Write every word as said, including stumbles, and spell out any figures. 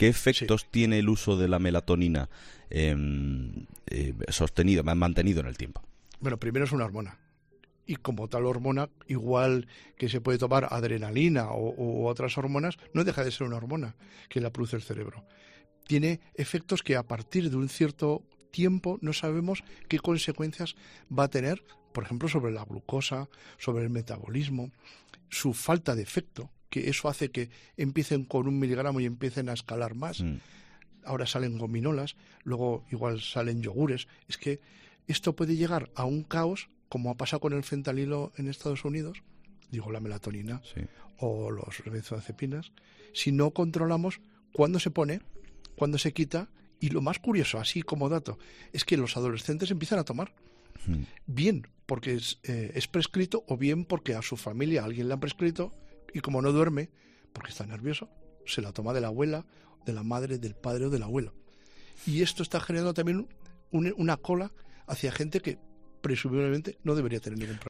¿Qué efectos Sí. tiene el uso de la melatonina eh, eh, sostenido, mantenido en el tiempo? Bueno, primero es una hormona. Y como tal hormona, igual que se puede tomar adrenalina o, o otras hormonas, no deja de ser una hormona que la produce el cerebro. Tiene efectos que a partir de un cierto tiempo no sabemos qué consecuencias va a tener, por ejemplo, sobre la glucosa, sobre el metabolismo, su falta de efecto, que eso hace que empiecen con un miligramo y empiecen a escalar más. Mm. Ahora salen gominolas, luego igual salen yogures. Es que esto puede llegar a un caos, como ha pasado con el fentanilo en Estados Unidos, digo la melatonina, Sí. o los benzodiazepinas, si no controlamos cuándo se pone, cuándo se quita. Y lo más curioso, así como dato, es que los adolescentes empiezan a tomar. Mm. Bien porque es, eh, es prescrito, o bien porque a su familia alguien le han prescrito, y como no duerme, porque está nervioso, se la toma de la abuela, de la madre, del padre o del abuelo. Y esto está generando también un, una cola hacia gente que presumiblemente no debería tener ningún problema.